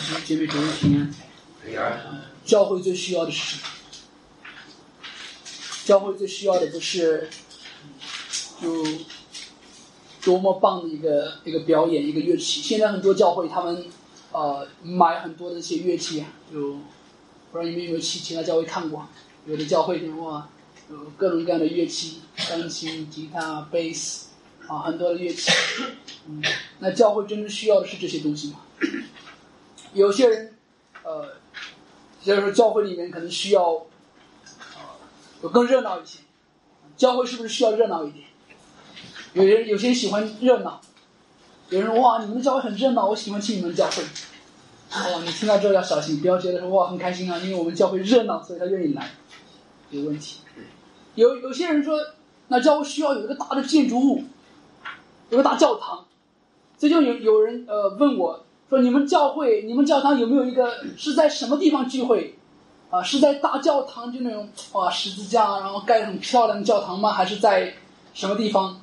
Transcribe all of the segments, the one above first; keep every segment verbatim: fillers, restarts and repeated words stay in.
弟兄姐妹主日平安。教会最需要的是什么？教会最需要的不是就多么棒的一个一个表演，一个乐器。现在很多教会他们呃买很多的一些乐器啊，就不知道你们有没有去其他教会看过？有的教会的话有各种各样的乐器，钢琴、吉他、贝斯啊，很多的乐器。嗯，那教会真正需要的是这些东西吗？有些人呃就是说教会里面可能需要呃有更热闹一些。教会是不是需要热闹一点？有人有些人喜欢热闹，有人说哇你们的教会很热闹，我喜欢去你们教会。哇，你听到之后要小心，不要觉得说哇很开心啊，因为我们教会热闹，所以他愿意来，有问题。有有些人说，那教会需要有一个大的建筑物，有个大教堂。这就有有人呃问我说，你们教会、你们教堂有没有一个是在什么地方聚会？啊，是在大教堂就那种哇十字架，然后盖得很漂亮的教堂吗？还是在什么地方？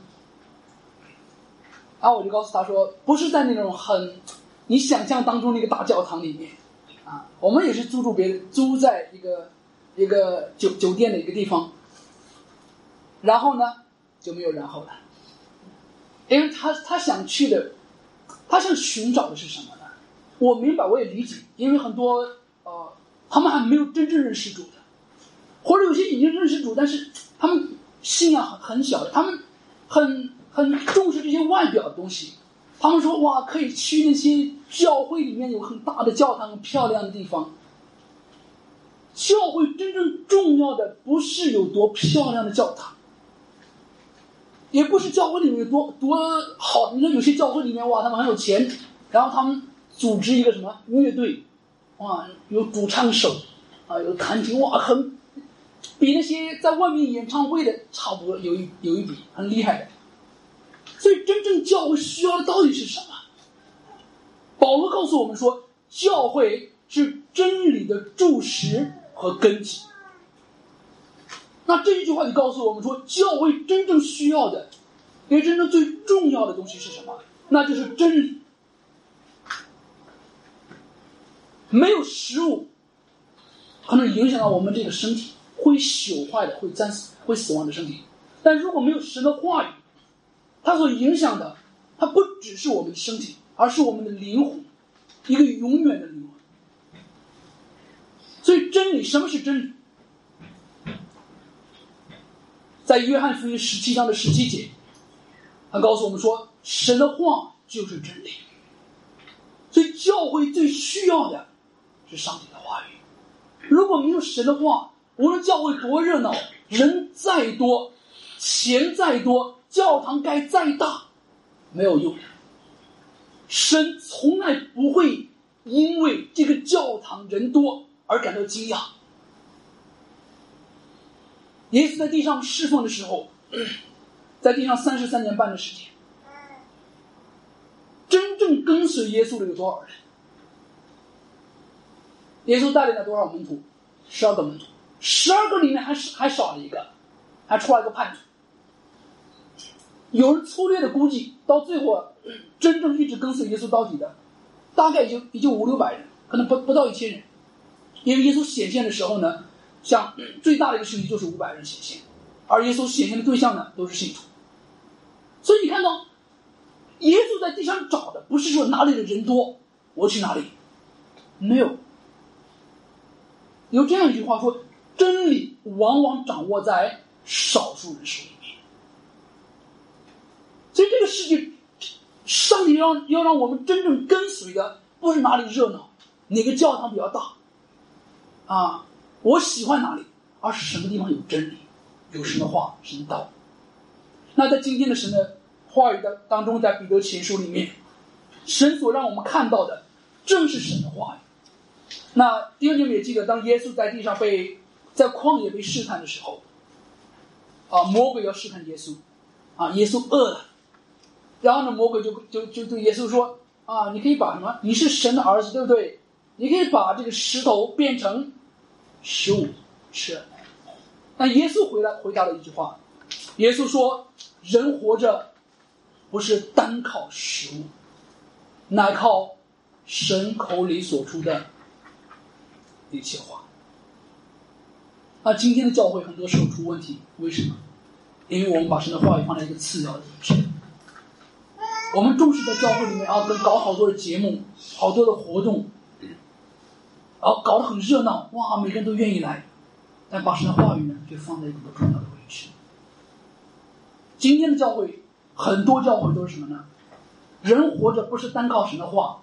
然后我就告诉他说，不是在那种很你想象当中那个大教堂里面啊，我们也是租住别人租在一个一个酒酒店的一个地方。然后呢就没有然后了，因为他他想去的，他想寻找的是什么呢？我明白，我也理解，因为很多呃他们还没有真正认识主的，或者有些已经认识主，但是他们信仰很很小的，他们很很重视这些外表的东西。他们说哇，可以去那些教会里面有很大的教堂、很漂亮的地方。教会真正重要的不是有多漂亮的教堂，也不是教会里面有多多好。你说有些教会里面哇，他们很有钱，然后他们组织一个什么乐队，哇，有主唱手啊，有弹琴，哇，很比那些在外面演唱会的差不多有一有一比，很厉害的。所以真正教会需要的到底是什么？保罗告诉我们说，教会是真理的柱石和根基。那这一句话就告诉我们说，教会真正需要的，也真正最重要的东西是什么？那就是真理。没有食物可能影响到我们这个身体，会朽坏的，会暂死会死亡的身体。但如果没有神的话语，它所影响的，它不只是我们的身体，而是我们的灵魂，一个永远的灵魂。所以真理，什么是真理？在约翰福音十七章的十七节，他告诉我们说，神的话就是真理。所以教会最需要的是上帝的话语。如果没有神的话，无论教会多热闹，人再多，钱再多，教堂盖再大，没有用的。神从来不会因为这个教堂人多而感到惊讶。耶稣在地上侍奉的时候，在地上三十三年半的时间，真正跟随耶稣的有多少人？耶稣带领了多少门徒？十二个门徒，十二个里面还还少了一个，还出来一个叛徒。有人粗略的估计，到最后真正一直跟随耶稣到底的，大概也就也就五六百人，可能不不到一千人。因为耶稣显现的时候呢，像最大的一个事情就是五百人显现，而耶稣显现的对象呢都是信徒。所以你看到耶稣在地上找的不是说哪里的人多我去哪里，没有。有这样一句话说，真理往往掌握在少数人手里面。所以这个世界，上帝要要让我们真正跟随的不是哪里热闹，哪个教堂比较大啊，我喜欢哪里，而是什么地方有真理，有神的话，神的道。那在今天的神的话语的当中，在彼得前书里面，神所让我们看到的正是神的话语。那弟兄姐妹也记得，当耶稣在地上被在旷野被试探的时候，啊，魔鬼要试探耶稣，啊，耶稣饿了，然后呢，魔鬼就就就对耶稣说，啊，你可以把什么？你是神的儿子，对不对？你可以把这个石头变成食物吃。那耶稣回来回答了一句话，耶稣说，人活着不是单靠食物，乃靠神口里所出的一切话。那今天的教会很多时候出问题，为什么？因为我们把神的话语放在一个次要的位置。我们重视在教会里面啊，跟搞好多的节目，好多的活动，然后搞得很热闹，哇，每个人都愿意来，但把神的话语呢，就放在一个不重要的位置。今天的教会，很多教会都是什么呢？人活着不是单靠神的话，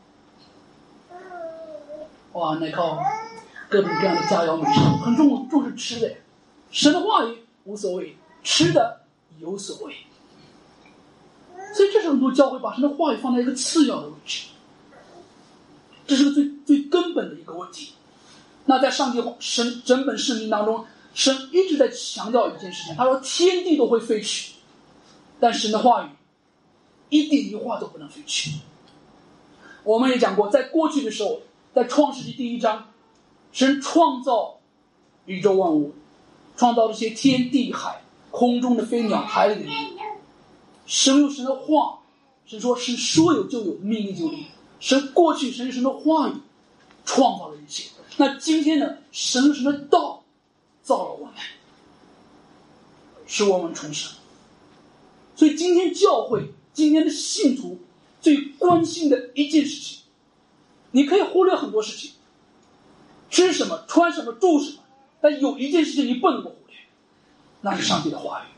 哇，乃靠各种各样的佳肴美食，很重重视吃的，神的话语无所谓，吃的有所谓。所以这是很多教会把神的话语放在一个次要的位置，这是个最最根本的一个问题。那在上帝神整本圣经当中，神一直在强调一件事情，他说天地都会废去，但神的话语一点一画都不能废去。我们也讲过，在过去的时候，在创世纪第一章，神创造宇宙万物，创造这些天地海，空中的飞鸟，海里的鱼。神有神的话，神说是说有就有，命立就立。神过去神有神的话语创造了一切。那今天呢，神有神的道造了我们，使我们重生。所以今天教会，今天的信徒最关心的一件事情，你可以忽略很多事情，吃什么穿什么住什么，但有一件事情你不能够忽略，那是上帝的话语。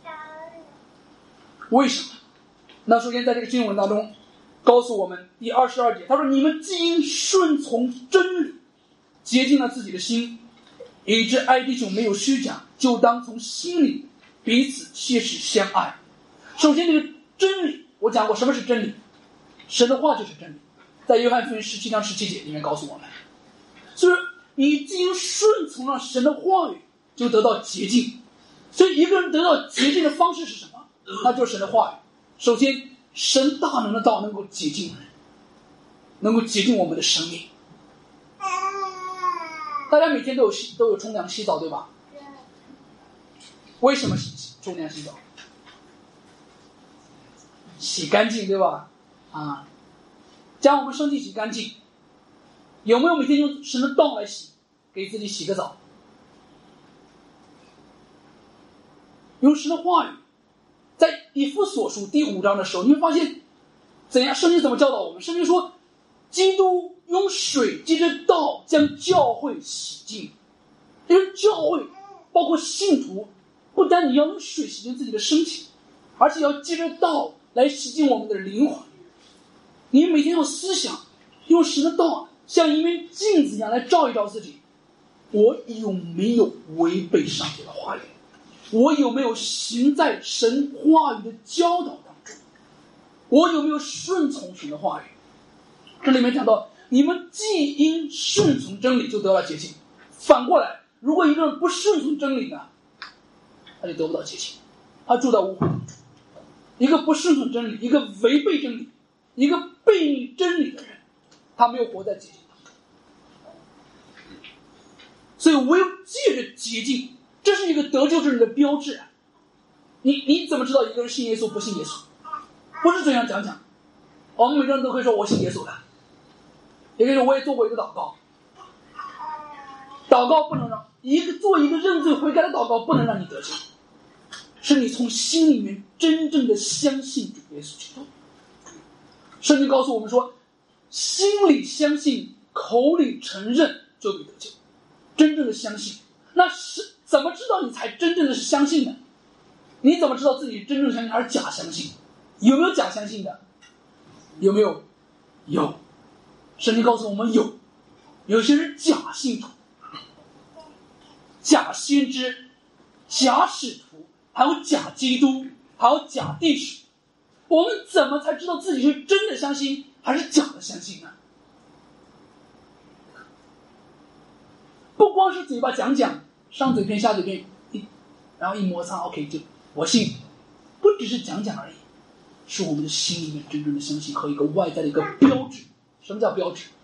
为什么？那首先在这个经文当中告诉我们，第二十二节他说，你们既因顺从真理洁净了自己的心，以致爱弟兄没有虚假，就当从心里彼此切实相爱。首先这个真理，我讲过什么是真理，神的话就是真理，在约翰福音十七章十七节里面告诉我们。所以你既因顺从了神的话语，就得到洁净。所以一个人得到洁净的方式是什么？那就是神的话语。首先神大能的道能够洁净人，能够洁净我们的生命。大家每天都有洗都有冲凉洗澡，对吧？为什么洗冲凉洗澡？洗干净，对吧？啊，将我们身体洗干净。有没有每天用神的道来洗，给自己洗个澡？用神的话语，在以弗所书第五章的时候，你会发现怎样？圣经怎么教导我们？圣经说，基督用水借着道将教会洗净。因为教会包括信徒，不单你要用水洗净自己的身体，而且要借着道来洗净我们的灵魂。你每天要思想，用神的道像一面镜子一样来照一照自己，我有没有违背上帝的话语？我有没有行在神话语的教导当中？我有没有顺从神的话语？这里面讲到，你们既因顺从真理就得了洁净。反过来，如果一个人不顺从真理呢，他就得不到洁净，他住在污秽当中。一个不顺从真理，一个违背真理，一个背逆真理的人，他没有活在洁净当中。所以唯有借着洁净，这是一个得救之人的标志。你你怎么知道一个人信耶稣不信耶稣？不是这样讲讲，我们每个人都可以说我信耶稣的，也可以说我也做过一个祷告。祷告不能让一个做一个认罪悔改的祷告，不能让你得救，是你从心里面真正的相信主耶稣基督。圣经告诉我们说，心里相信，口里承认，就会得救。真正的相信，那是怎么知道你才真正的是相信呢？你怎么知道自己真正相信还是假相信？有没有假相信的？有没有？有。圣经告诉我们有，有些是假信徒、假先知、假使徒，还有假基督，还有假弟兄。我们怎么才知道自己是真的相信还是假的相信呢？不光是嘴巴讲讲，上嘴片下嘴片，一然后一摩擦 OK 就我信，不只是讲讲而已，是我们的心里面真正的相信和一个外在的一个标志。什么叫标志？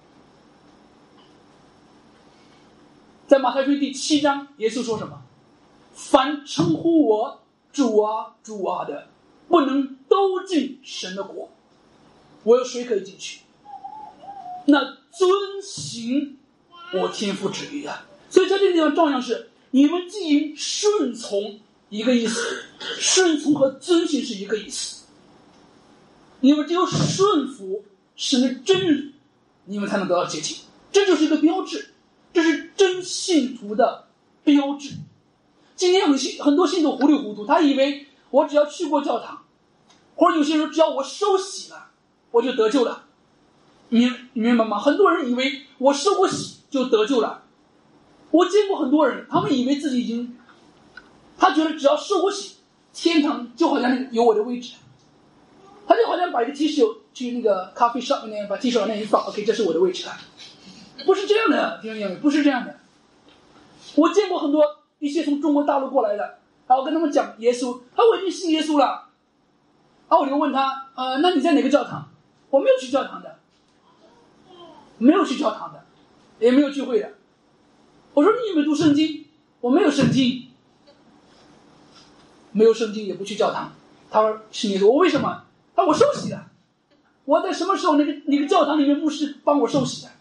在马太福音第七章，耶稣说什么？凡称呼我主啊主啊的，不能都进神的国。我有谁可以进去？ 那遵行我天父旨意的。所以在这个地方照样是，你们既因顺从一个意思，顺从和遵行是一个意思。你们只有顺服神的真理，你们才能得到洁净，这就是一个标志，这是真信徒的标志。今天很信很多信徒糊里糊涂，他以为我只要去过教堂，或者有些人只要我受洗了，我就得救了。你你明白吗？很多人以为我受过洗就得救了。我见过很多人，他们以为自己已经，他觉得只要受过洗，天堂就好像有我的位置，他就好像把一个 T 恤去那个咖啡上面把 T 恤往那一放 ，OK， 这是我的位置了。不是这样的，弟兄姐妹，不是这样的。我见过很多一些从中国大陆过来的，然后跟他们讲耶稣，他说我已经信耶稣了，然后我就问他，呃，那你在哪个教堂？我没有去教堂的，没有去教堂的，也没有聚会的。我说你有没有读圣经？我没有圣经，没有圣经也不去教堂。他说信耶稣，我为什么？他说我受洗了，我在什么时候那个那个教堂里面牧师帮我受洗的？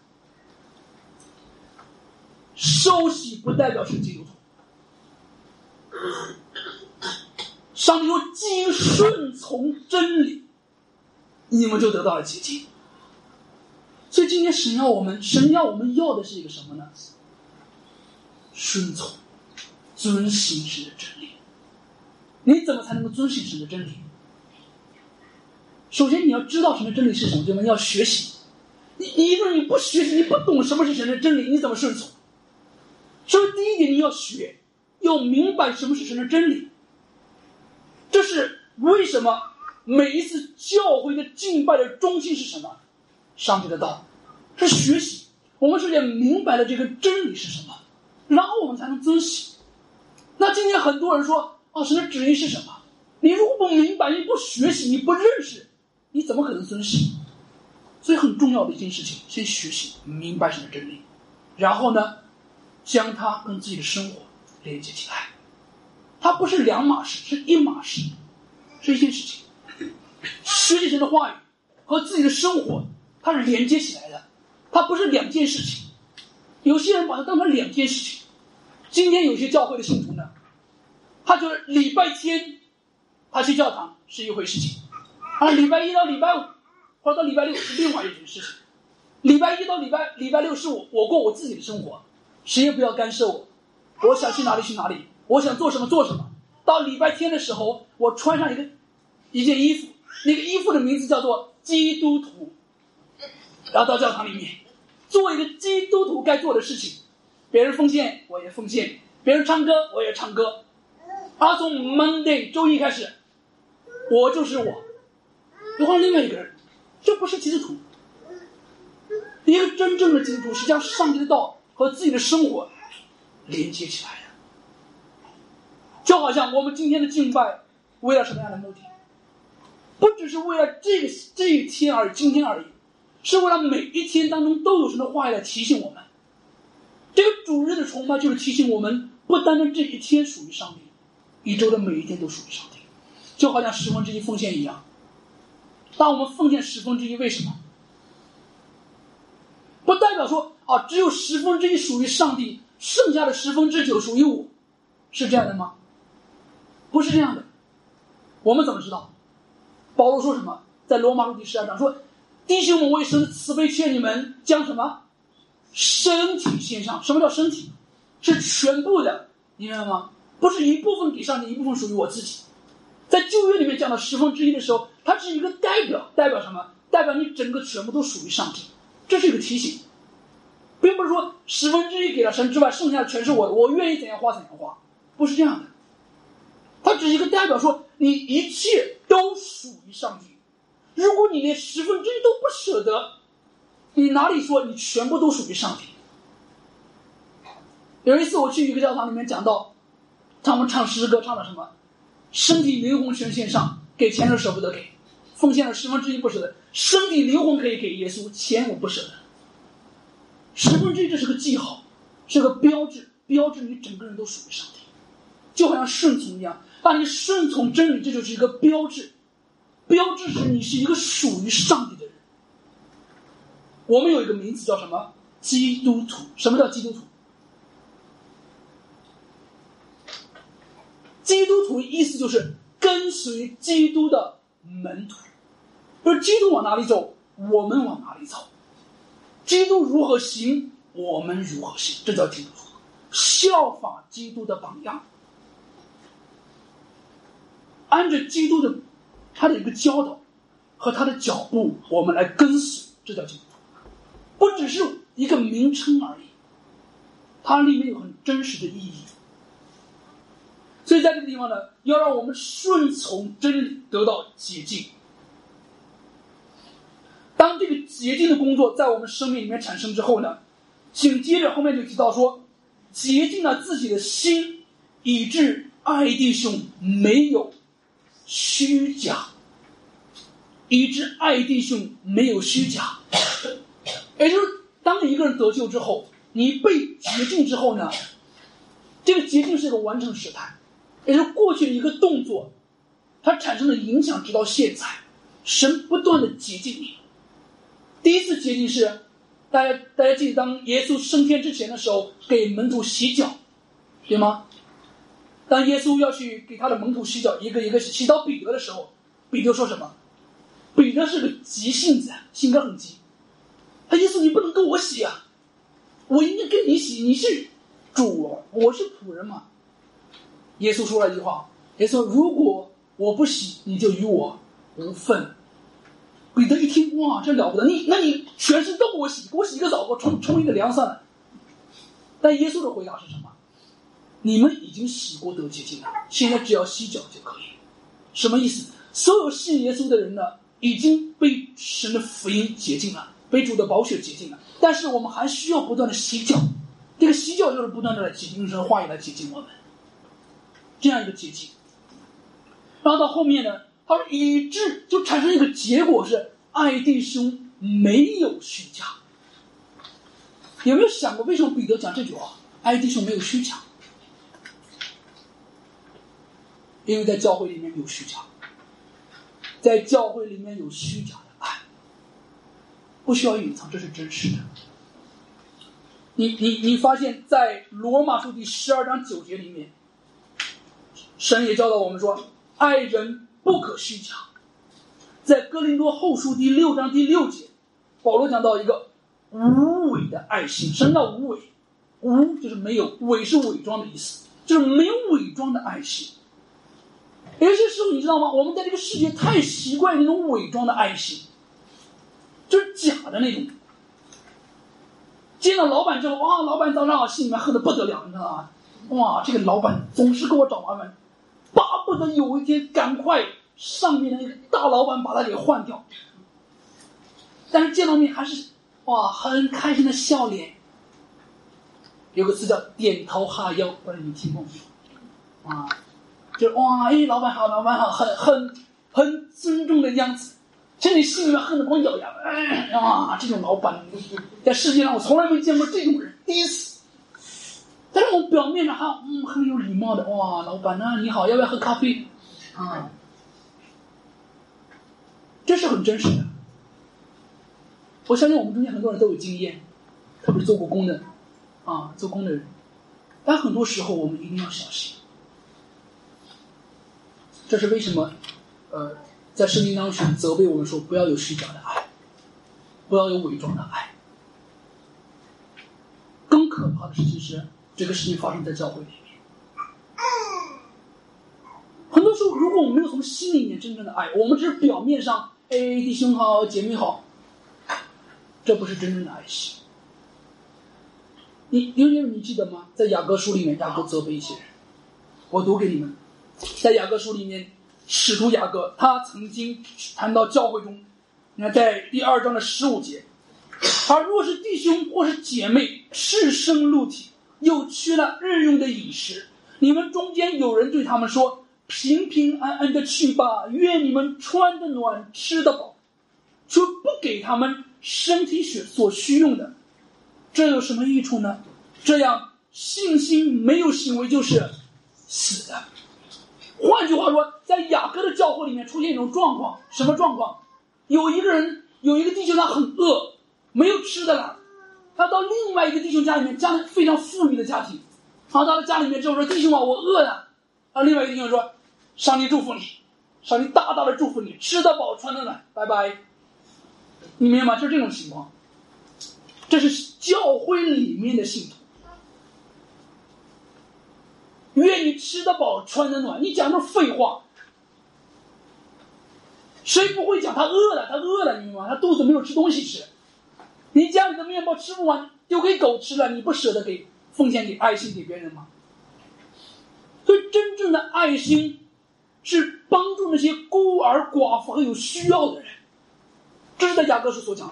受洗不代表是基督徒。上帝说既因顺从真理，你们就得到了洁净。所以今天神要我们神要我们要的是一个什么呢？顺从遵行神的真理。你怎么才能够遵行神的真理？首先你要知道神的真理是什么，对吗？你要学习。你你如果你不学习，你不懂什么是神的真理，你怎么顺从？所以第一点你要学，要明白什么是神的真理。这是为什么每一次教会的敬拜的中心是什么？上帝的道，是学习。我们首先明白了这个真理是什么，然后我们才能遵行。那今天很多人说，哦，神的旨意是什么？你如果不明白，你不学习，你不认识，你怎么可能遵行？所以很重要的一件事情，先学习明白神的真理，然后呢，将它跟自己的生活连接起来。它不是两码事，是一码事，是一件事情。学习神的话语和自己的生活，它是连接起来的，它不是两件事情。有些人把它当成两件事情。今天有些教会的信徒呢，他觉得礼拜天他去教堂是一回事情，而礼拜一到礼拜五或者到礼拜六是另外一件事情。礼拜一到礼拜礼拜六是我我过我自己的生活，谁也不要干涉我，我想去哪里去哪里，我想做什么做什么。到礼拜天的时候，我穿上一个一件衣服，那个衣服的名字叫做基督徒，然后到教堂里面做一个基督徒该做的事情。别人奉献我也奉献，别人唱歌我也唱歌。而从 Monday 周一开始，我就是我，就换另外一个人。这不是基督徒。一个真正的基督徒是将上帝的道和自己的生活连接起来的。就好像我们今天的敬拜为了什么样的目的？不只是为了这个这一天而已，今天而已，是为了每一天当中都有神的话语来提醒我们。这个主日的崇拜就是提醒我们，不单单这一天属于上帝，一周的每一天都属于上帝。就好像十分之一奉献一样，当我们奉献十分之一，为什么？不代表说啊，只有十分之一属于上帝，剩下的十分之九属于我，是这样的吗？不是这样的。我们怎么知道？保罗说什么？在罗马书第十二章说，弟兄们，为神的慈悲劝你们将什么身体献上。什么叫身体？是全部的，你明白吗？不是一部分给上帝，一部分属于我自己。在旧约里面讲到十分之一的时候，它是一个代表，代表什么？代表你整个全部都属于上帝。这是一个提醒，并不是说十分之一给了神之外，剩下的全是我，我愿意怎样花怎样花，不是这样的。它只是一个代表说，你一切都属于上帝。如果你连十分之一都不舍得，你哪里说你全部都属于上帝？有一次我去一个教堂里面讲到，他们唱诗歌唱的什么？身体灵魂全献上，给钱都舍不得给，奉献了十分之一不舍得，身体灵魂可以给耶稣，钱我不舍得。十分之一这是个记号，是个标志，标志你整个人都属于上帝。就好像顺从一样，当你顺从真理，这就是一个标志，标志是你是一个属于上帝的人。 我们有一个名词叫什么？基督徒。什么叫基督徒？基督徒意思就是跟随基督的门徒，就是基督往哪里走，我们往哪里走；基督如何行，我们如何行，这叫基督徒。效法基督的榜样，按着基督的他的一个教导和他的脚步，我们来跟随，这叫基督徒。不只是一个名称而已，它里面有很真实的意义。所以在这个地方呢，要让我们顺从真理，得到洁净。当这个洁净的工作在我们生命里面产生之后呢，紧接着后面就提到说，洁净了自己的心，以致爱弟兄没有虚假，以致爱弟兄没有虚假。也就是当一个人得救之后，你被洁净之后呢，这个洁净是一个完成时态，也就是过去的一个动作，它产生的影响直到现在，神不断的洁净你。第一次洁净是大家大家记得，当耶稣升天之前的时候，给门徒洗脚，对吗？当耶稣要去给他的门徒洗脚，一个一个洗，洗到彼得的时候，彼得说什么？彼得是个急性子，性格很急。他耶稣，你不能跟我洗啊，我应该跟你洗，你是主，我是仆人嘛。耶稣说了一句话，耶稣说，如果我不洗，你就与我无份。彼得一听，哇，这了不得，你那你全身都给我洗，给我洗个澡，给我冲冲一个凉算了。但耶稣的回答是什么？你们已经洗过得洁净了，现在只要洗脚就可以。什么意思？所有信耶稣的人呢，已经被神的福音洁净了，被主的宝血洁净了，但是我们还需要不断的洗脚。这个洗脚就是不断的来洁净，用神的话语来洁净我们，这样一个洁净。然后到后面呢，他说以致就产生一个结果是爱弟兄没有虚假。有没有想过为什么彼得讲这句话？爱弟兄没有虚假，因为在教会里面有虚假，在教会里面有虚假的爱，不需要隐藏，这是真实的。你你你发现在罗马书第十二章九节里面，神也教导我们说，爱人不可虚假。在哥林多后书第六章第六节，保罗讲到一个无伪的爱心。什么叫无伪？无就是没有，伪是伪装的意思，就是没有伪装的爱心。有些时候你知道吗？我们在这个世界太习惯那种伪装的爱心，就是假的那种。见到老板之后，哇，老板早上好，心里面恨得不得了，你知道吗？哇，这个老板总是给我找麻烦，巴不得有一天赶快上面的那个大老板把他给换掉。但是见到面还是哇很开心的笑脸。有个词叫点头哈腰，不知道你听过没有？啊，就是哇，哎，老板好，老板好，很很很尊重的样子。其实你心里面恨得光咬牙，哎呀，这种老板在世界上我从来没见过这种人，第一次。但是我表面上还嗯很有礼貌的，哇，老板啊，你好，要不要喝咖啡？啊，这是很真实的。我相信我们中间很多人都有经验，特别是做过工的啊，做工的人。但很多时候我们一定要小心。这是为什么？呃。在圣经当中责备我们说，不要有虚假的爱，不要有伪装的爱。更可怕的事情是，这个事情发生在教会里面。很多时候，如果我们没有从心里面真正的爱，我们只是表面上，哎，弟兄好，姐妹好，这不是真正的爱心。你因为你记得吗？在雅各书里面，雅各责备一些人，我读给你们。在雅各书里面，使徒雅各他曾经谈到教会中，你看在第二章的十五节，他若是弟兄或是姐妹赤身露体，又缺了日用的饮食，你们中间有人对他们说，平平安安的去吧，愿你们穿得暖，吃得饱，却不给他们身体所需用的，这有什么益处呢？这样信心没有行为就是死的。换句话说，在雅各的教会里面出现一种状况，什么状况？有一个人，有一个弟兄他很饿， 没有吃的了，他到另外一个弟兄家里面，家里非常富裕的家庭，然后到了家里面之后说：“弟兄啊，我饿了。”然后另外一个弟兄说：“上帝祝福你，上帝大大的祝福你，吃得饱，穿得暖，拜拜。”你明白吗？就是这种情况，这是教会里面的信徒，愿你吃得饱，穿得暖。你讲这废话，谁不会讲他饿了？他饿了，你明白吗？他肚子没有吃东西吃。你家里的面包吃不完，丢给狗吃了，你不舍得给奉献给爱心给别人吗？所以真正的爱心是帮助那些孤儿寡妇和有需要的人，这是在雅各书所讲的。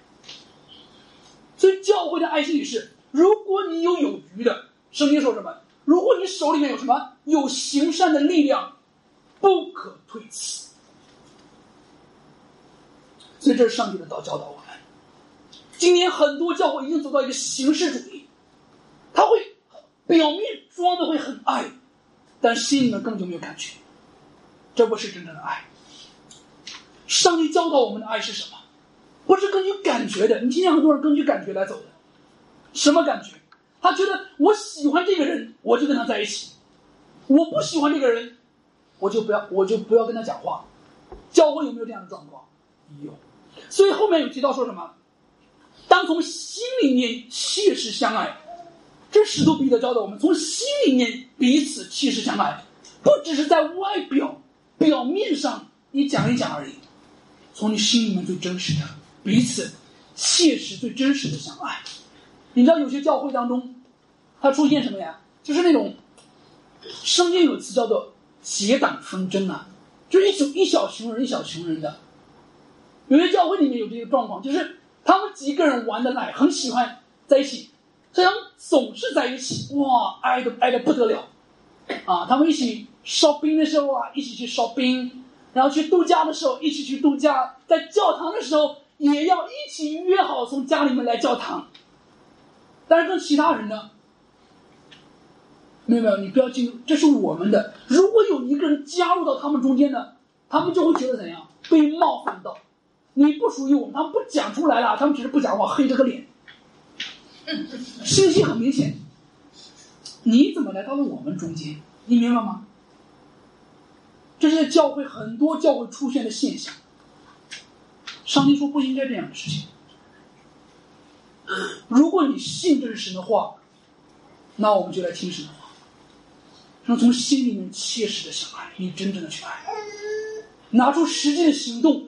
所以教会的爱心也是，如果你有有余的，圣经说什么？如果你手里面有什么有行善的力量，不可推辞。所以这是上帝的道教导我们。今年很多教会已经走到一个形式主义，他会表面装的会很爱，但心里面根本就没有感觉，这不是真正的爱。上帝教导我们的爱是什么？不是根据感觉的。你今天很多人根据感觉来走的，什么感觉？他觉得我喜欢这个人，我就跟他在一起；我不喜欢这个人，我就不要，我就不要跟他讲话。教会有没有这样的状况？有。所以后面有提到说什么？当从心里面切实相爱，这使徒彼得教导我们，从心里面彼此切实相爱，不只是在外表表面上你讲一讲而已，从你心里面最真实的彼此切实最真实的相爱。你知道有些教会当中它出现什么呀？就是那种圣经有词叫做结党纷争啊，就是一小一小群人一小群人的。有些教会里面有这个状况，就是他们几个人玩得来，很喜欢在一起，这样总是在一起，哇，爱的爱的不得了啊！他们一起烧冰的时候啊，一起去烧冰，然后去度假的时候一起去度假，在教堂的时候也要一起约好从家里面来教堂。但是跟其他人呢，没有没有，你不要进入，这是我们的。如果有一个人加入到他们中间呢，他们就会觉得怎样？被冒犯到。你不属于我们，他们不讲出来了，他们只是不讲话，黑着个脸，信息很明显。你怎么来到了我们中间？你明白吗？这是教会很多教会出现的现象。上帝说不应该这样的事情。如果你信这是神的话，那我们就来听神的话，让从心里面切实的相爱，你真正的去爱，拿出实际的行动。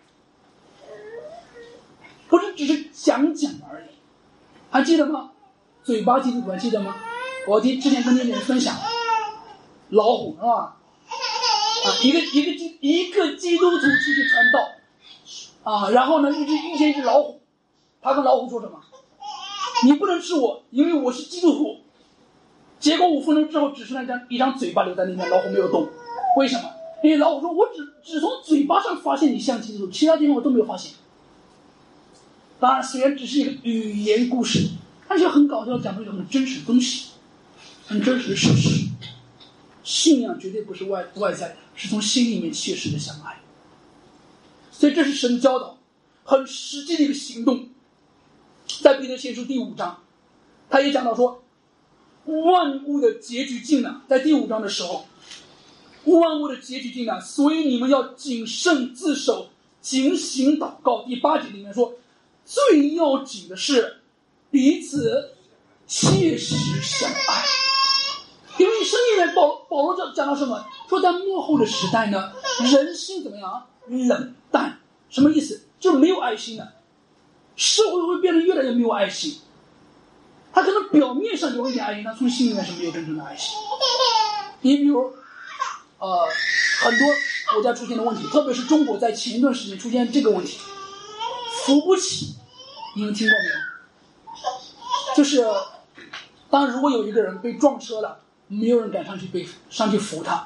不是只是讲讲而已，还记得吗？嘴巴基督徒还记得吗？我之前跟你们分享老虎是吧？啊，一个一个基一个基督徒出去传道啊，然后呢，一只遇见一只老虎，他跟老虎说什么？你不能吃我，因为我是基督徒。结果五分钟之后，只剩下一张一张嘴巴留在那边，老虎没有动。为什么？因为老虎说，我只只从嘴巴上发现你像基督徒，其他地方我都没有发现。当然，虽然只是一个语言故事，但是很搞笑，讲出一个很真实的东西，很真实的事实。信仰绝对不是外外在的，是从心里面切实的相爱。所以这是神的教导，很实际的一个行动。在彼得前书第五章，他也讲到说，万物的结局近了。在第五章的时候，万物的结局近了，所以你们要谨慎自守，警醒祷告。第八节里面说，最要紧的是彼此切实相爱。因为圣经里面保保罗讲到什么？说在末后的时代呢，人心怎么样？冷淡。什么意思？就没有爱心了。社会会变得越来越没有爱心。他可能表面上有一点爱心，但从心里面是没有真正的爱心。你比如，呃，很多国家出现的问题，特别是中国在前一段时间出现这个问题，扶不起。你们听过没有？就是当如果有一个人被撞车了，没有人敢上去被上去扶他。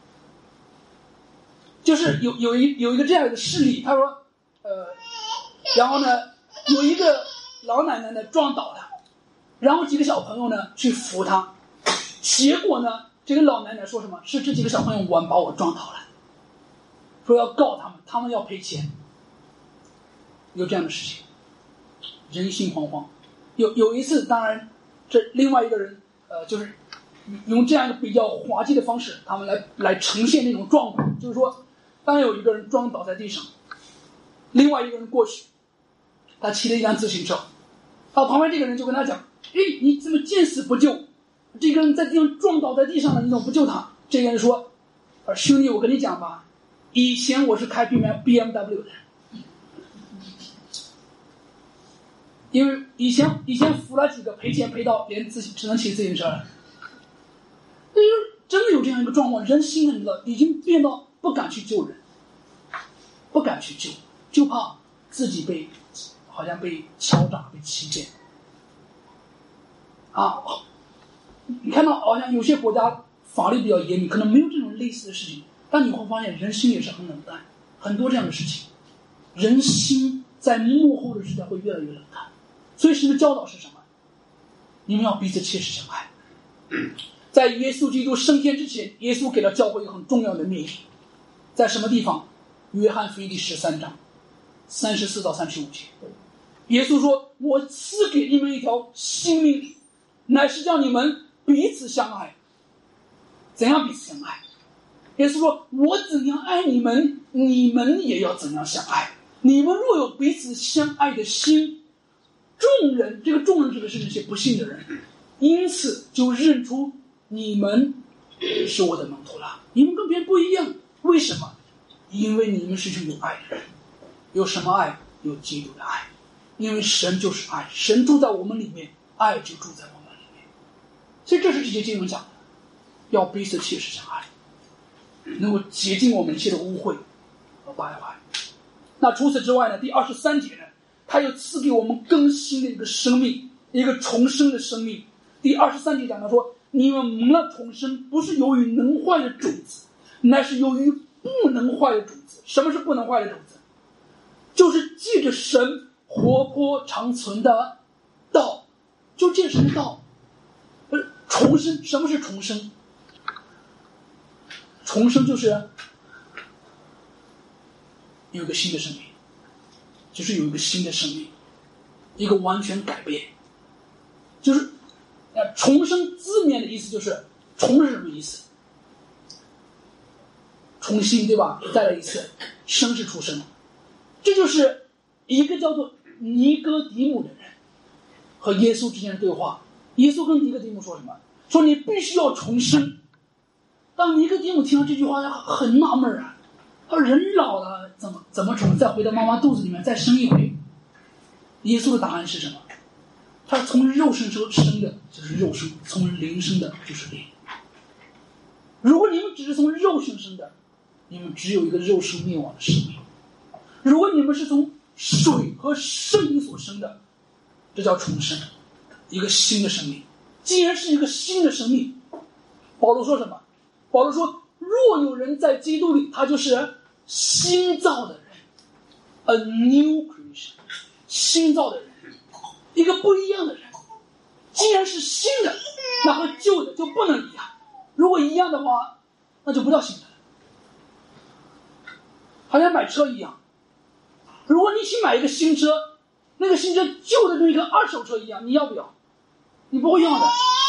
就是有有一有一个这样的事例，他说，呃，然后呢，有一个老奶奶呢撞倒了，然后几个小朋友呢去扶他，结果呢，这个老奶奶说什么？是这几个小朋友玩把我撞倒了，说要告他们，他们要赔钱。有这样的事情。 人心惶惶。有有一次，当然这另外一个人呃就是用这样一个比较滑稽的方式，他们来来呈现那种状况，就是说当有一个人撞倒在地上，另外一个人过去，他骑了一辆自行车，他旁边这个人就跟他讲，诶，你怎么见死不救？这个人在地上撞倒在地上了，你怎么不救他？这个人说，兄弟，我跟你讲吧，以前我是开 B M W 的，因为以前以前扶了几个赔钱赔到连自行只能骑自行车了。真的有这样一个状况，人心很冷，已经变到不敢去救人，不敢去救，就怕自己被好像被敲诈被欺骗啊！你看到好像有些国家法律比较严明，可能没有这种类似的事情，但你会发现人心也是很冷淡，很多这样的事情，人心在幕后的时代会越来越冷淡。所以神的教导是什么？你们要彼此切实相爱。在耶稣基督升天之前，耶稣给了教会一个很重要的命令，在什么地方？约翰福音第十三章三十四到三十五节，耶稣说，我赐给你们一条新命令，乃是叫你们彼此相爱。怎样彼此相爱？耶稣说，我怎样爱你们，你们也要怎样相爱。你们若有彼此相爱的心，众人，这个众人指的是那些不信的人，因此就认出你们是我的门徒了。你们跟别人不一样，为什么？因为你们是群有爱的人。有什么爱？有基督的爱。因为神就是爱，神住在我们里面，爱就住在我们里面。所以这是这些经文讲的，要彼此切实相爱，能够洁净我们一切的污秽和败坏。那除此之外呢，第二十三节呢，他又赐给我们更新的一个生命，一个重生的生命。第二十三节讲到说，你们蒙了重生，不是由于能坏的种子，乃是由于不能坏的种子。什么是不能坏的种子？就是借着神活泼长存的道，就借神的道。重生，什么是重生？重生就是有一个新的生命，就是有一个新的生命，一个完全改变。就是呃，重生字面的意思就是重是什么意思？重新，对吧？再来一次，生是出生。这就是一个叫做尼哥底母的人和耶稣之间的对话。耶稣跟尼哥底母说什么？说你必须要重生。当尼哥底母听到这句话，他很纳闷啊，他说人老了怎么怎么重再回到妈妈肚子里面再生一回？耶稣的答案是什么？他从肉身生的就是肉身，从灵生的就是灵。如果你们只是从肉身生的，你们只有一个肉身灭亡的生命。如果你们是从水和圣灵所生的，这叫重生，一个新的生命。既然是一个新的生命，保罗说什么？保罗说，若有人在基督里，他就是新造的人， a new creation， 新造的人，一个不一样的人。既然是新的，那和旧的就不能一样。如果一样的话，那就不叫新的了。好像买车一样，如果你去买一个新车，那个新车旧的跟一个二手车一样，你要不要？你不会要的。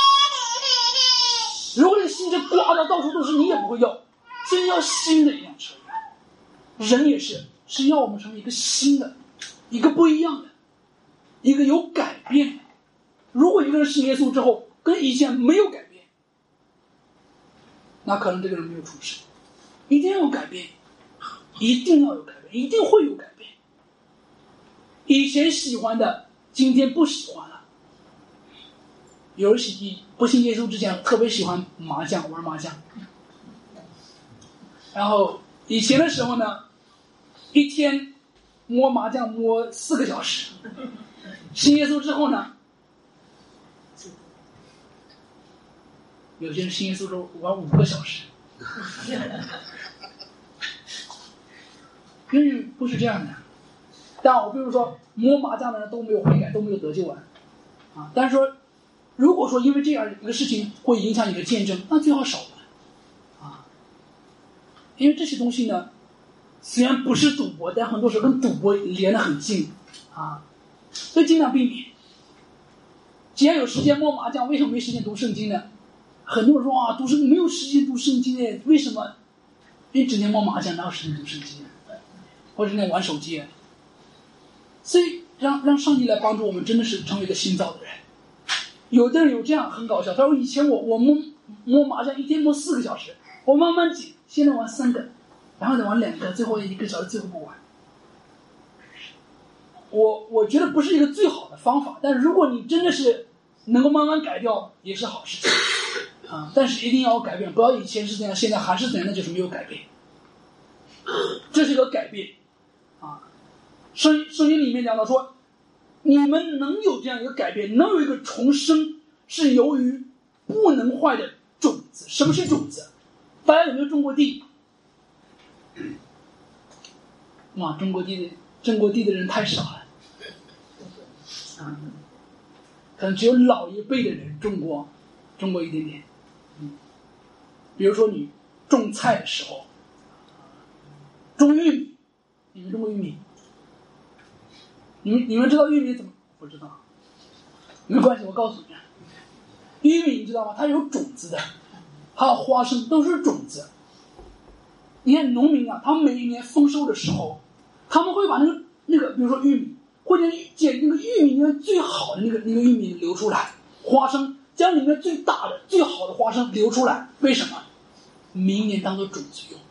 如果那个新车刮到到处都是，你也不会要。所以要新的一辆车。人也是，是要我们成为一个新的，一个不一样的，一个有改变的。如果一个人信耶稣之后跟以前没有改变，那可能这个人没有重生。一定要有改变，一定要有改变，一定会有改变。以前喜欢的今天不喜欢了。有人喜不信耶稣之前特别喜欢麻将，玩麻将，然后以前的时候呢，一天摸麻将摸四个小时。信耶稣之后呢，有些人信耶稣之后玩五个小时。因为不是这样的。但我比如说摸麻将的人都没有悔改，都没有得救完啊。但是说如果说因为这样一个事情会影响你的见证，那最好少玩啊。因为这些东西呢，虽然不是赌博，但很多时候跟赌博连得很近啊。 所以尽量避免。既然有时间摸麻将，为什么没时间读圣经呢？很多人说啊，读圣没有时间读圣经呢，为什么？因为整天摸麻将，哪有时间读圣经呢？或者整天玩手机。所以让让上帝来帮助我们，真的是成为一个新造的人。有的人有这样很搞笑，他说以前我我摸摸麻将一天摸四个小时，我慢慢减，现在玩三个，然后再玩两个，最后一个小时最后不玩。我我觉得不是一个最好的方法，但如果你真的是能够慢慢改掉，也是好事情啊。但是一定要改变，不要以前是这样，现在还是怎样，那就是没有改变。这是一个改变啊。圣圣经里面讲到说，你们能有这样一个改变，能有一个重生，是由于不能坏的种子。什么是种子？大家有没有种过地？哇，种过地的种过地的人太少了。嗯，可能只有老一辈的人种过，种过一点点。嗯，比如说你种菜的时候，种玉米，你们种过玉米？你们你们知道玉米怎么？不知道，没关系，我告诉你，玉米你知道吗？它有种子的，还有花生都是种子。你看农民啊，他们每一年丰收的时候，他们会把那个那个，比如说玉米，或者捡那个玉米里面最好的那个那个玉米流出来，花生将里面最大的最好的花生流出来，为什么？明年当做种子用，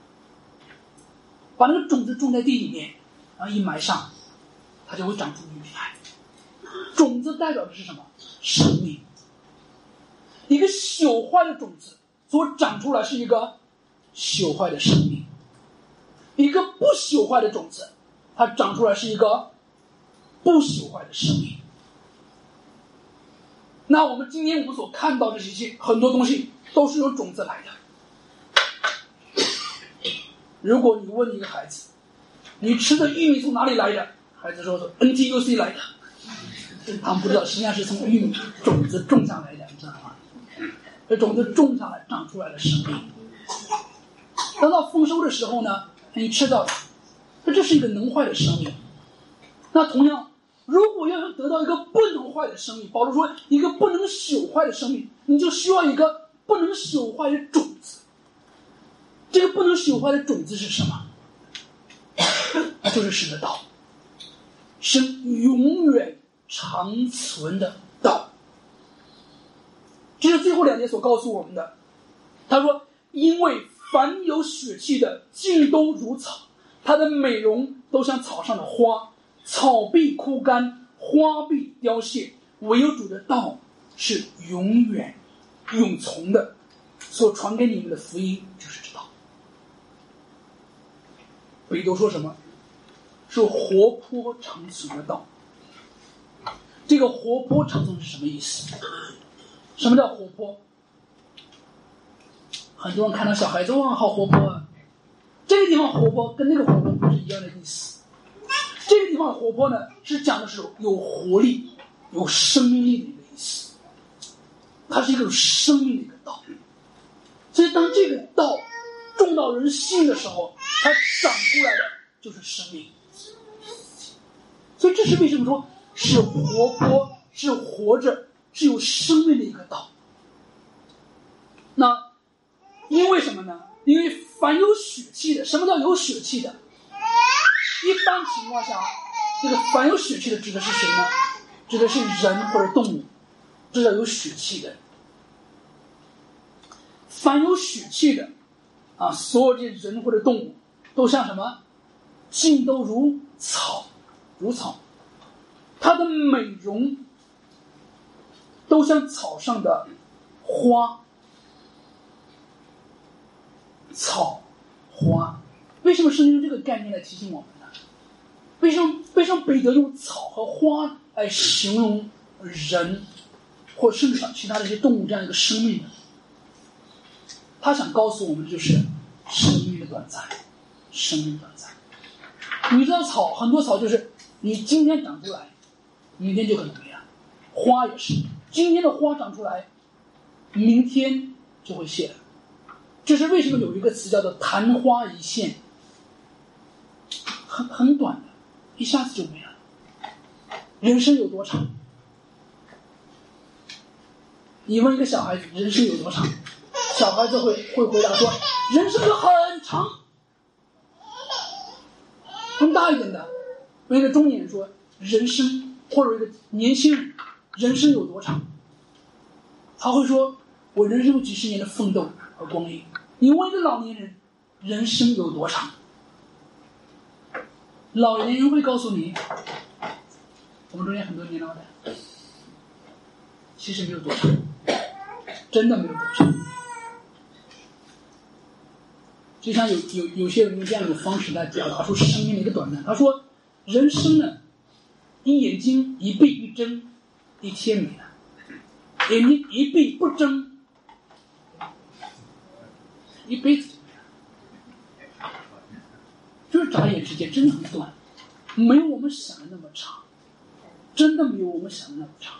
把那个种子种在地里面，然后一埋上，它就会长出玉米来。种子代表的是什么？生命。一个朽坏的种子所长出来是一个朽坏的生命，一个不朽坏的种子，它长出来是一个不朽坏的生命。那我们今天我们所看到的这些很多东西都是由种子来的。如果你问一个孩子，你吃的玉米从哪里来的？孩子说 N T U C 来的，他们不知道，实际上是从玉米种子种下来的，你知道吗？这种子种下来长出来的生命，等到丰收的时候呢，你吃到它，这是一个能坏的生命。那同样，如果要得到一个不能坏的生命，保罗说一个不能朽坏的生命，你就需要一个不能朽坏的种子。这个不能朽坏的种子是什么？就是神的道，神永远长存的道。这是最后两节所告诉我们的。他说，因为凡有血气的尽都如草，它的美容都像草上的花，草必枯干，花必凋谢，唯有主的道是永远永存的。所传给你们的福音就是这道。彼得说什么？是活泼长存的道。这个活泼长存是什么意思？什么叫活泼？很多人看到小孩子，哇，好活泼啊！这个地方活泼跟那个活泼不是一样的意思。这个地方活泼呢，是讲的是有活力、有生命力的一个意思。它是一个有生命的一个道。所以当这个道种到人心的时候，它长出来的就是生命。所以这是为什么说是活泼，是活着，是有生命的一个道。那因为什么呢？因为凡有血气的，什么叫有血气的？一般情况下，这个凡有血气的指的是谁呢？指的是人或者动物，这叫有血气的。凡有血气的啊，所有这些人或者动物都像什么？尽都如草，如草，它的美容都像草上的花。草花，为什么圣经用这个概念来提醒我们呢？为什么为什么彼得用草和花来形容人，或甚至其他的一些动物这样一个生命呢？他想告诉我们的就是生命的短暂，生命短暂。你知道草，很多草就是你今天长出来，明天就可能没了。花也是，今天的花长出来，明天就会谢了。这是为什么有一个词叫做昙花一现，很很短的，一下子就没了。 人生有多长？你问一个小孩子人生有多长，小孩子会会回答说人生很长。更大一点的，问一个中年人说人生，或者一个年轻人人生有多长，他会说我人生有几十年的奋斗和光阴。你问一个老年人人生有多长，老年人会告诉你我们中间很多年老的其实没有多长，真的没有多长。就像有有有些人用这样一种方式来表达出生命的一个短暂。他说人生呢，你眼睛一闭一睁一天没了，眼睛一闭不睁一辈子就没了，就是眨眼之间，真的很短，没有我们想的那么长，真的没有我们想的那么长。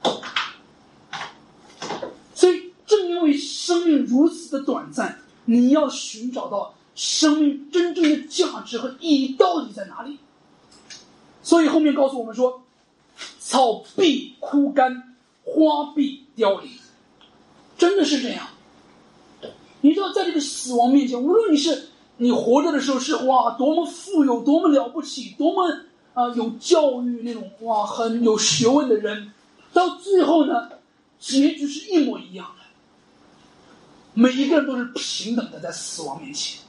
所以正因为生命如此的短暂，你要寻找到生命真正的价值和意义到底在哪里。所以后面告诉我们说，草必枯干，花必凋零，真的是这样。你知道在这个死亡面前，无论你是你活着的时候是哇多么富有，多么了不起，多么啊、呃、有教育那种哇很有学问的人，到最后呢结局是一模一样的，每一个人都是平等的在死亡面前。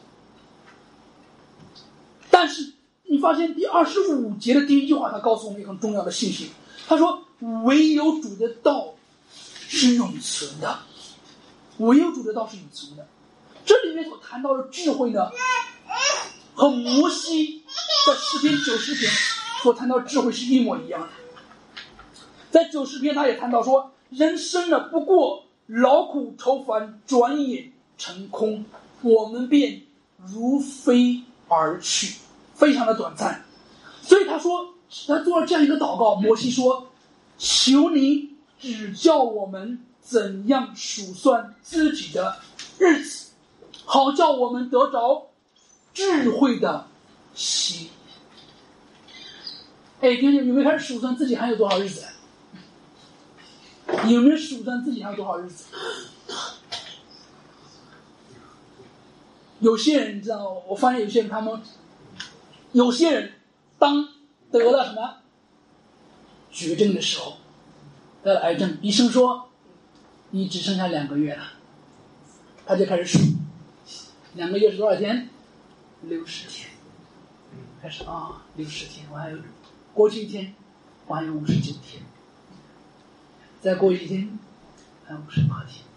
但是你发现第二十五节的第一句话，他告诉我们一个很重要的信息，他说唯有主的道是永存的，唯有主的道是永存的。这里面所谈到的智慧呢，和摩西在诗篇九十篇所谈到的智慧是一模一样的。在九十篇他也谈到说，人生呢不过劳苦愁烦，转眼成空，我们便如飞而去，非常的短暂。所以他说，他做了这样一个祷告，摩西说，求你指教我们怎样数算自己的日子，好叫我们得着智慧的心。哎，弟兄，有没有开始数算自己还有多少日子？有没有数算自己还有多少日子？有些人你知道，我发现有些人他们，有些人当得了什么绝症的时候，得了癌症，医生说你只剩下两个月了，他就开始数，两个月是多少天？六十天，开始啊，六十天，我还有过去一天，我还有五十九天，再过一天还有五十八天。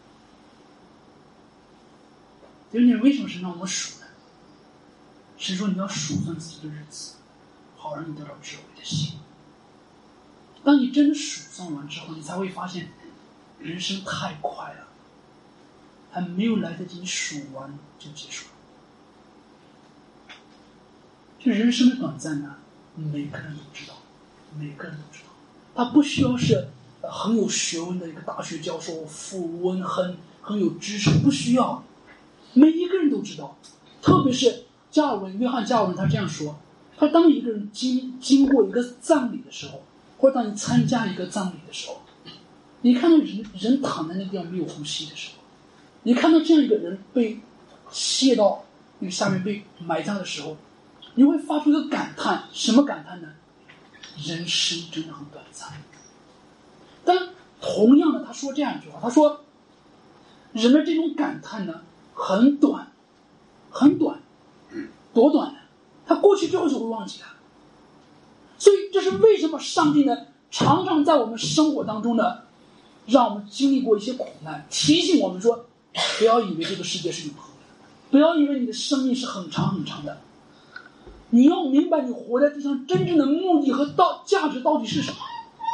就是你为什么是让我们数呢？是说你要数算自己的日子，好让你得到智慧的心。当你真的数算完之后，你才会发现人生太快了，还没有来得及数完就结束了。这人生的短暂呢，每个人都知道，每个人都知道，他不需要是很有学问的一个大学教授，富温很很有知识，不需要，每一个人都知道。特别是加尔文，约翰加尔文他这样说，他当一个人经经过一个葬礼的时候，或者当你参加一个葬礼的时候，你看到人人躺在那个地方没有呼吸的时候，你看到这样一个人被卸到那个下面被埋葬的时候，你会发出一个感叹，什么感叹呢？人生真的很短暂。但同样的，他说这样一句话，他说人的这种感叹呢很短，很短，多短呢？他过去之后就会忘记了。所以这是为什么上帝呢常常在我们生活当中呢让我们经历过一些苦难，提醒我们说不要以为这个世界是永恒的，不要以为你的生命是很长很长的，你要明白你活在地上真正的目的和到价值到底是什么。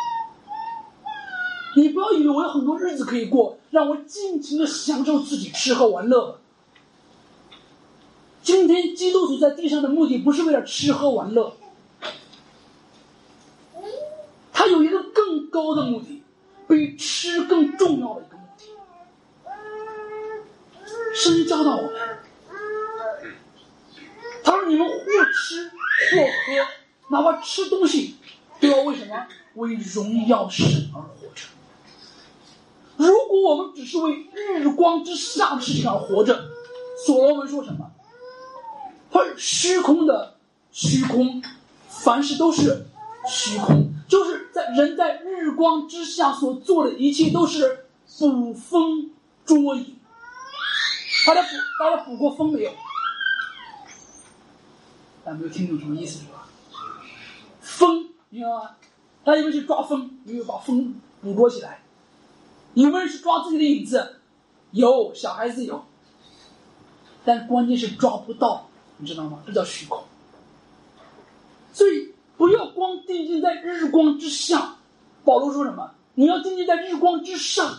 你不要以为我有很多日子可以过，让我尽情的享受自己吃喝玩乐。今天基督徒在地上的目的不是为了吃喝玩乐，他有一个更高的目的，比吃更重要的一个目的。圣经教导我们，他说你们或吃或喝，哪怕吃东西都要为什么？为荣耀神而活着。如果我们只是为日光之下的事情而活着，所罗门说什么？他说虚空的虚空，凡事都是虚空，就是在人在日光之下所做的一切都是捕风捉影。大家捕大家捕过风没有？大家没有听懂什么意思是吧？风，你看啊，他有没有去抓风？有没有把风捕捉起来？有没有人去抓自己的影子？有，小孩子有，但关键是抓不到，你知道吗？这叫虚空。所以不要光定睛在日光之下。保罗说什么？你要定睛在日光之上。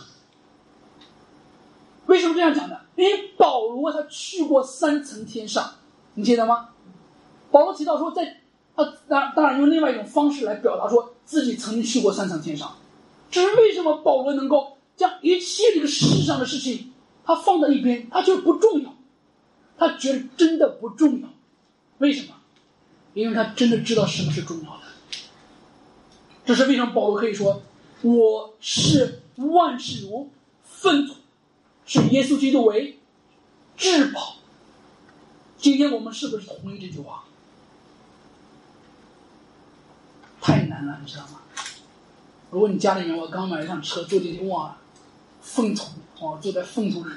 为什么这样讲呢？因为保罗他去过三层天上，你记得吗？保罗提到说，在他当当然用另外一种方式来表达说自己曾经去过三层天上。这是为什么保罗能够将一切这个世上的事情他放在一边，他觉得不重要，他觉得真的不重要。为什么？因为他真的知道什么是重要的。这是为什么保罗可以说我视万事如粪土，视耶稣基督为至宝。今天我们是不是同意这句话？太难了，你知道吗？如果你家里面我刚买了一辆车，坐进去，哇，粪土，哇，坐在粪土里面。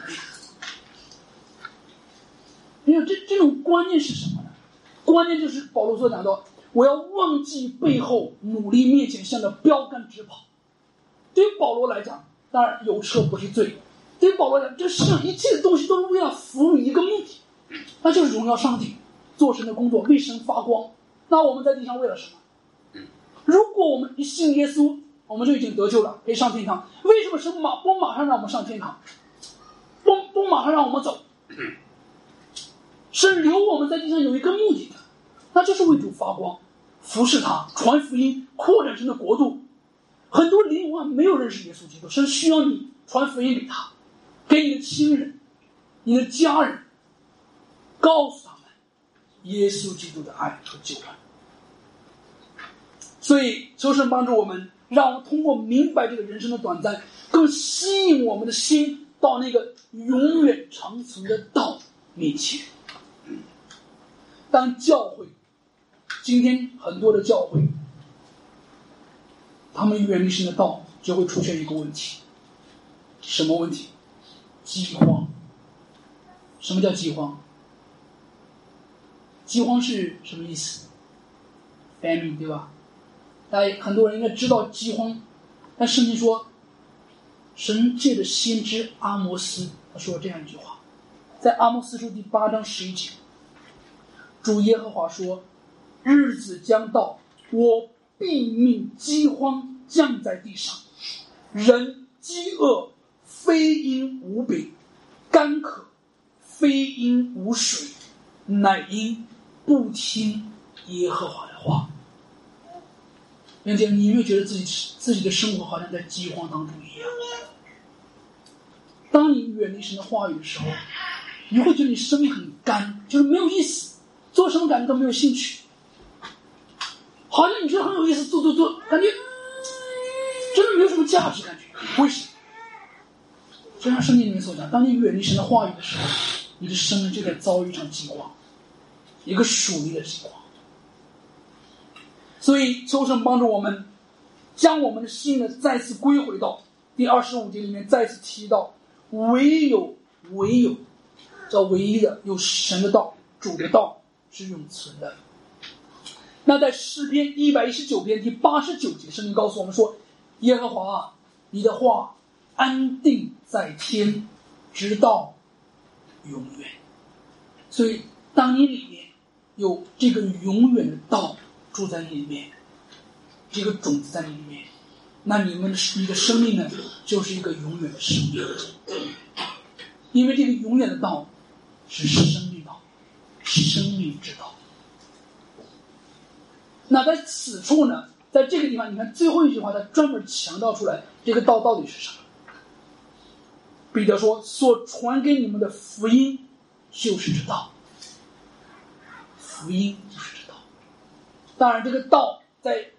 因为这这种观念是什么呢？关键就是保罗所讲到，我要忘记背后，努力面前，向着标杆直跑。对于保罗来讲，当然有车不是罪。对于保罗来讲，这世上一切的东西都是为了服务一个目的，那就是荣耀上帝，做神的工作，为神发光。那我们在地上为了什么？如果我们一信耶稣，我们就已经得救了，可以上天堂。为什么神马不马上让我们上天堂？不不马上让我们走？神留我们在地上有一个目的的，那就是为主发光，服侍他，传福音，扩展神的国度。很多灵魂没有认识耶稣基督，神需要你传福音给他，给你的亲人、你的家人，告诉他们耶稣基督的爱和救恩。所以求神帮助我们，让我们通过明白这个人生的短暂，更吸引我们的心到那个永远长存的道面前。当教会，今天很多的教会，他们远离神的道，就会出现一个问题。什么问题？饥荒。什么叫饥荒？饥荒是什么意思？ famine， 对吧？大家很多人应该知道饥荒，但圣经说，神借着先知阿摩斯，他说这样一句话，在阿摩斯书第八章十一节，主耶和华说，日子将到，我必命饥荒降在地上，人饥饿非因无饼，干渴非因无水，乃因不听耶和华的话。并且你有没有觉得自己自己的生活好像在饥荒当中一样？当你远离神的话语的时候，你会觉得你生命很干，就是没有意思，做什么感觉都没有兴趣。好像你觉得很有意思，做做做，感觉真的没有什么价值感觉。为什么？就像圣经里面所讲，当你远离神的话语的时候，你的生命就在遭遇一场饥荒，一个属灵的饥荒。所以求神帮助我们，将我们的心呢再次归回到第二十五节里面，再次提到唯有唯有叫唯一的有神的道，主的道是永存的。那在诗篇一百一十九篇第八十九节，圣经告诉我们说，耶和华啊，你的话安定在天，直到永远。所以当你里面有这个永远的道住在你里面，这个种子在你里面，那你们的你的生命呢，就是一个永远的生命。因为这个永远的道是生命道，生命之道。那在此处呢，在这个地方，你看最后一句话，他专门强调出来，这个道到底是什么？彼得说，所传给你们的福音就是这道，福音就是这道。当然这个道在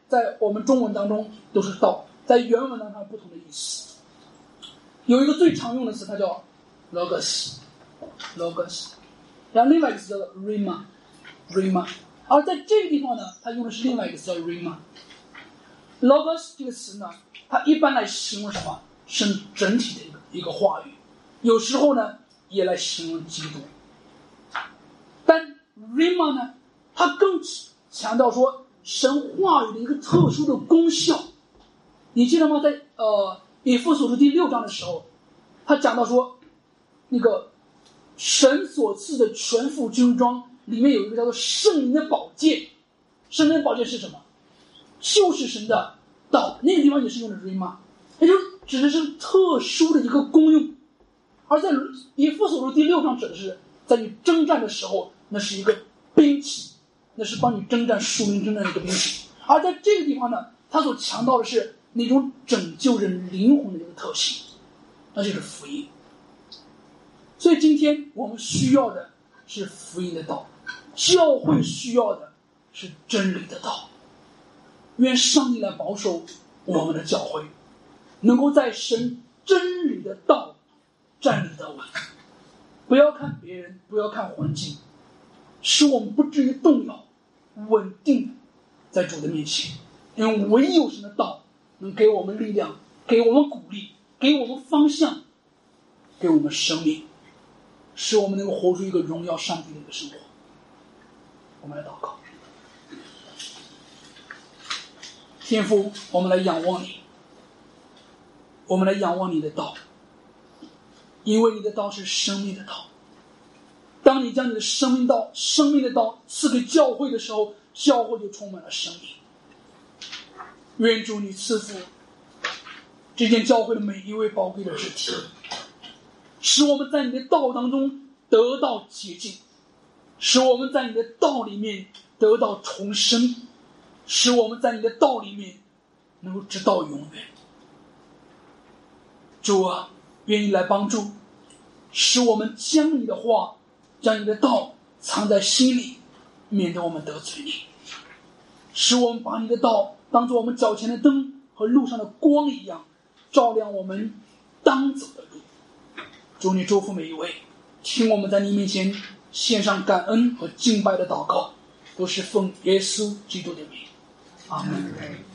在我们中文当中都是道，在原文当中有不同的意思。有一个最常用的词，它叫 logos logos， 然后另外一个词叫做 rhema rhema， 而在这个地方呢，它用的是另外一个词叫 rhema。 logos 这个词呢，它一般来形容什么？是整体的一个一个话语，有时候呢也来形容基督。但 rhema 呢，它更强调说神话语的一个特殊的功效。你记得吗？在呃以弗所书第六章的时候，他讲到说，那个神所赐的全副军装里面有一个叫做圣灵的宝剑。圣灵的宝剑是什么？就是神的道。那个地方也是用的 rhema， 也就是指的是特殊的一个功用。而在以弗所书第六章指的是在你征战的时候，那是一个兵器，那是帮你征战属灵征战的一个兵器。而在这个地方呢，他所强调的是那种拯救人灵魂的一个特性，那就是福音。所以今天我们需要的是福音的道，教会需要的是真理的道。愿上帝来保守我们的教会，能够在神真理的道站立得稳。不要看别人，不要看环境，使我们不至于动摇，稳定在主的面前。因为唯有神的道能给我们力量，给我们鼓励，给我们方向，给我们生命，使我们能够活出一个荣耀上帝的一个生活。我们来祷告。天父，我们来仰望你，我们来仰望你的道，因为你的道是生命的道。当你将你的生命道生命的道赐给教会的时候，教会就充满了生命。愿主你赐福这间教会的每一位宝贵的肢体，使我们在你的道当中得到洁净，使我们在你的道里面得到重生，使我们在你的道里面能够直到永远。主啊，愿意来帮助，使我们将你的话，将你的道藏在心里，免得我们得罪你。使我们把你的道当作我们脚前的灯和路上的光一样，照亮我们当走的路。主你祝福每一位，听我们在你面前献上感恩和敬拜的祷告，都是奉耶稣基督的名。阿门。